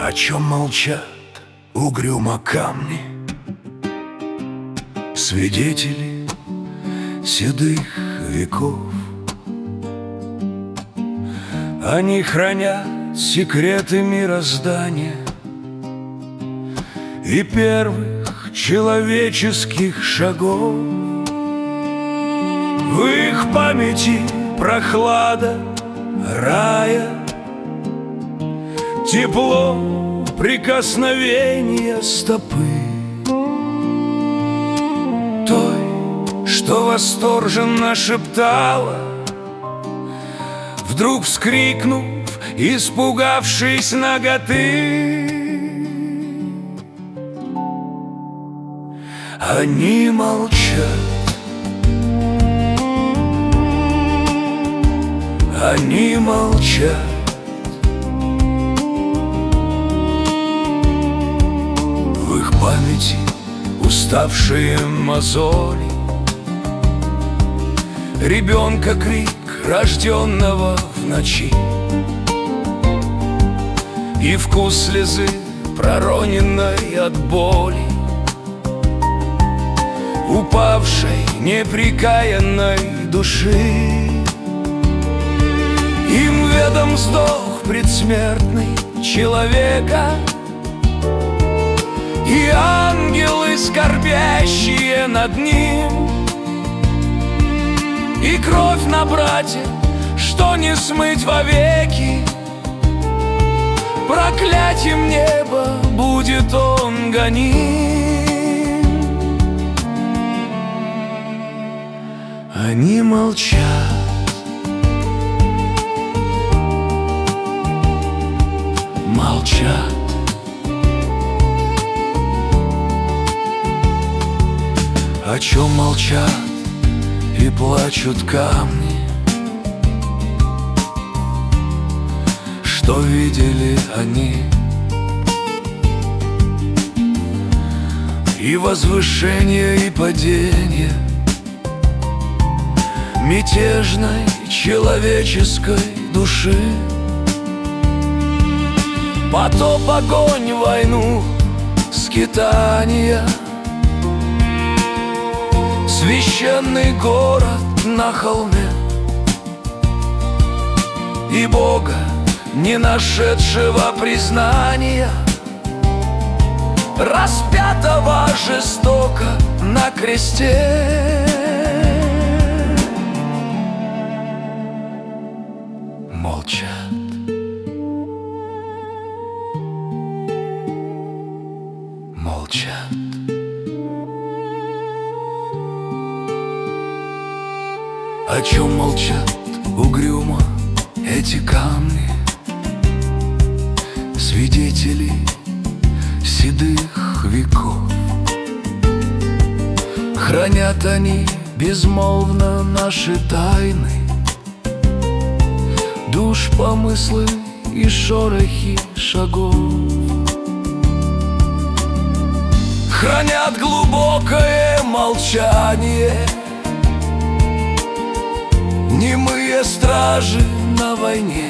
О чем молчат угрюмо камни, свидетели седых веков. Они хранят секреты мироздания и первых человеческих шагов. В их памяти прохлада рая, тепло прикосновения стопы той, что восторженно шептала, вдруг вскрикнув, испугавшись наготы. Они молчат, они молчат. В их памяти уставшие мозоли, ребенка крик, рожденного в ночи, и вкус слезы, пророненной от боли, упавшей непрекаянной души. Им ведом вздох предсмертный человека, и ангелы, скорбящие над ним, и кровь на брате, что не смыть вовеки. Проклятием неба будет он гоним. Они молчат, молчат. О чем молчат и плачут камни, что видели они, и возвышение, и падение мятежной человеческой души. Потоп, огонь, войну, скитания, священный город на холме, и Бога, не нашедшего признания, распятого жестоко на кресте. Молчат, молчат. О чем молчат угрюмо эти камни, свидетели седых веков? Хранят они безмолвно наши тайны, душ, помыслы и шорохи шагов. Хранят глубокое молчание немые стражи на войне,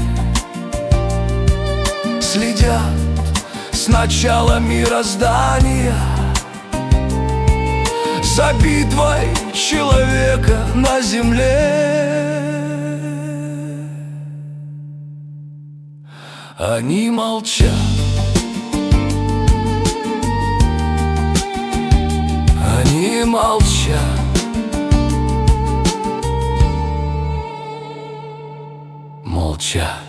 следят с начала мироздания за битвой человека на земле. Они молчат, они молчат, молчат.